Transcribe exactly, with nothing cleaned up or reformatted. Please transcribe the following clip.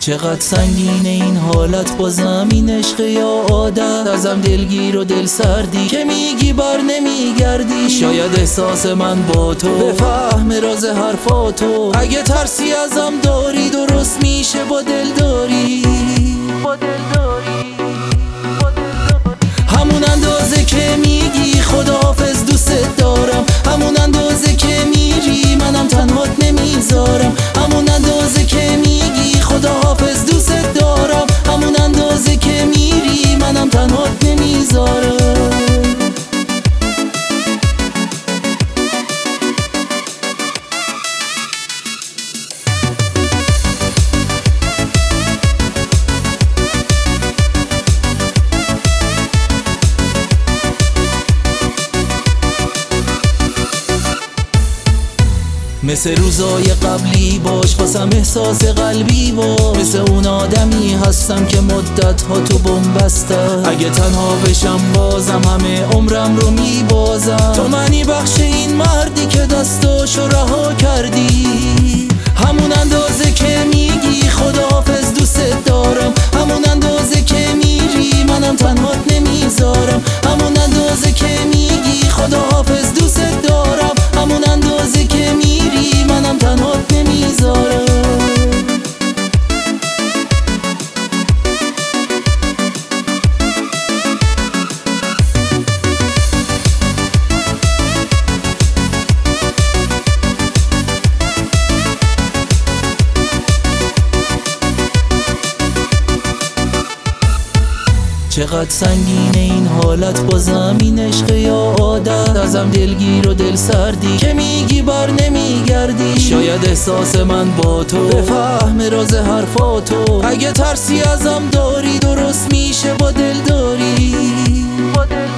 چقدر سنگینه این حالت، بازم این عشق یا عادت. ازم دلگیر و دل سردی که میگی بر نمیگردی. شاید احساس من با تو بفهم راز حرفاتو. اگه ترسی ازم داری درست میشه با دل داری. با دل داری همون اندازه که میگی خداحافظ دوست دارم، همون اندازه که میری منم تنهات نمیذارم. همون اندازه که میگی خداحافظ دوست دارم، همون اندازه که میری منم تنهات نمیذارم. مثل روزای قبلی باش، واسم احساس قلبی باش. مثل اون آدمی هستم که مدت ها تو بم بستم. اگه تنها بشم بازم همه عمرم رو میبازم. تو منی بخش این مردی که دستاشو رها کردی. همون اندازه که میگی خداحافظ دوست دارم، همون اندازه که میری منم تنهات نمیذارم. همون اندازه که میگی خداحافظ دوست دارم، همون اندازه که میری منم تنهات نمیذارم. چقدر سنگینه این حالت، بازم این عشق یا عادت. ازم دلگیر و دل سردی که میگی بر نمیگردی. شاید احساس من با تو بفهم راز حرفاتو. اگه ترسی ازم داری درست میشه با دل داری. با دل